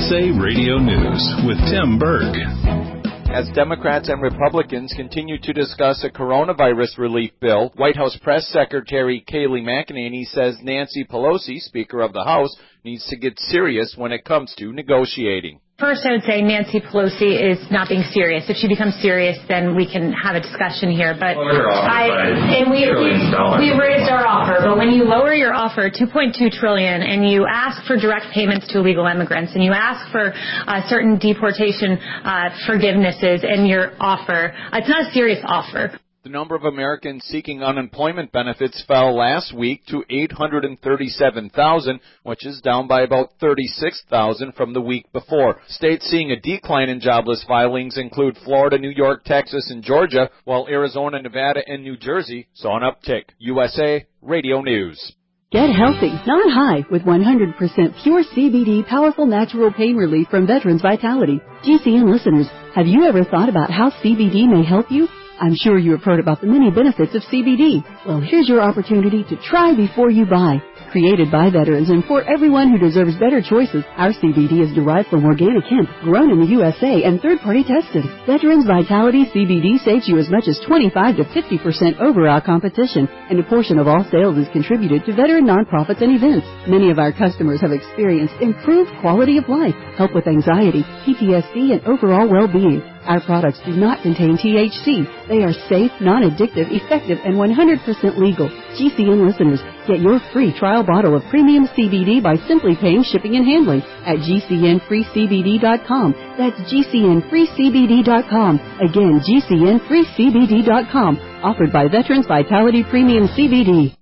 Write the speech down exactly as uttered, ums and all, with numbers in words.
S A Radio News with Tim Berg. As Democrats and Republicans continue to discuss a coronavirus relief bill, White House Press Secretary Kayleigh McEnany says Nancy Pelosi, Speaker of the House, needs to get serious when it comes to negotiating. First, I would say Nancy Pelosi is not being serious. If she becomes serious, then we can have a discussion here. But well, I, and we, we, we raised our offer. But when you lower your offer two point two trillion dollars and you ask for direct payments to illegal immigrants and you ask for uh, certain deportation uh, forgivenesses in your offer, it's not a serious offer. The number of Americans seeking unemployment benefits fell last week to eight hundred thirty-seven thousand, which is down by about thirty-six thousand from the week before. States seeing a decline in jobless filings include Florida, New York, Texas, and Georgia, while Arizona, Nevada, and New Jersey saw an uptick. U S A Radio News. Get healthy, not high, with one hundred percent pure C B D powerful natural pain relief from Veterans Vitality. G C N listeners, have you ever thought about how C B D may help you? I'm sure you have heard about the many benefits of C B D. Well, here's your opportunity to try before you buy. Created by veterans and for everyone who deserves better choices, our C B D is derived from organic hemp, grown in the U S A and third-party tested. Veterans Vitality C B D saves you as much as twenty-five to fifty percent over our competition, and a portion of all sales is contributed to veteran nonprofits and events. Many of our customers have experienced improved quality of life, help with anxiety, P T S D, and overall well-being. Our products do not contain T H C. They are safe, non-addictive, effective, and one hundred percent legal. G C N listeners, get your free trial bottle of premium C B D by simply paying shipping and handling at G C N free C B D dot com. That's G C N free C B D dot com. Again, G C N free C B D dot com. Offered by Veterans Vitality Premium C B D.